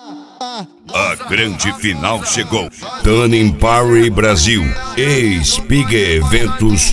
A grande final chegou. Turning Party Brasil, ex-Pig Eventos.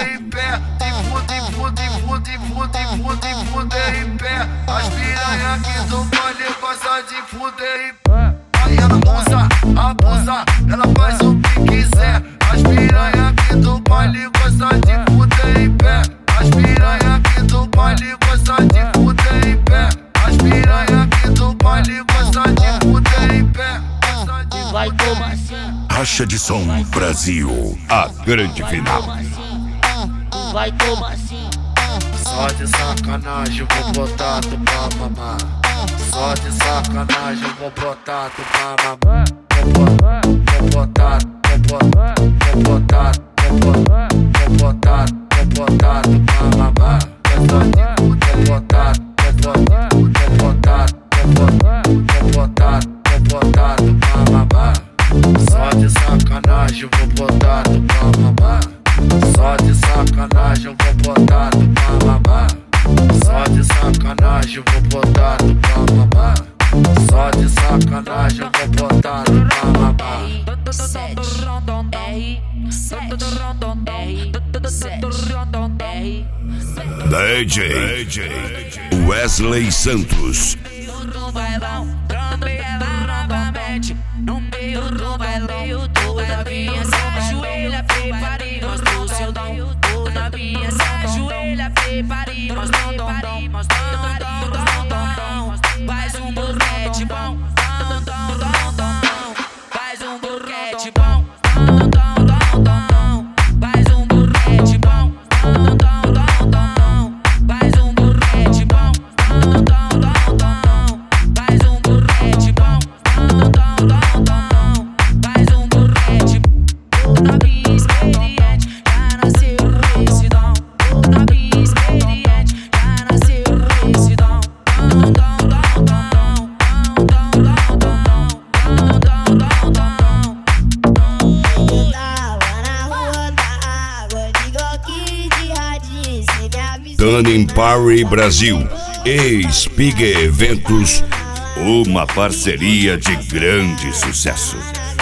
As piranha aqui do baile gosta de fuder em pé. Aí ela usa, abusa, ela faz o que quiser. As piranha aqui do baile gosta de fuder em pé. As piranha aqui do baile gosta de fuder em pé. As piranha aqui do baile gosta de fuder em pé. Vai tomar assim. Racha de Som Brasil, a grande final. Vai tomar assim. Só de sacanagem vou botar tu pra mamar. Só de sacanagem vou botar tu pra mamar. Vou botar tu pra mamar. Vou botar tu pra mamar. Vou botar tu pra mamar. Só de sacanagem vou botar tu pra mamar. Só de sacanagem vou botar tu pra mamar. Só de sacanagem vou botar tu pra mamar. Só de sacanagem vou botar tu pra mamar. DJ Wesley Santos. No meio do bailão, toda vinha se ajoelha, prepare e mostra o seu dom. Toda vinha se ajoelha, prepare e mostra o dom. Faz um boquete bom, faz um boquete bom, faz um boquete bom, faz um boquete bom, faz um boquete bom. Faz um burrete, novinha experiente, já nasceu com esse dom. Novinha experiente, já nasceu com esse dom. Eu tava na rua da água, de coque de radinho, cê me avisou. Turning Party Brasil, ex-Pig Eventos. Uma parceria de grande sucesso.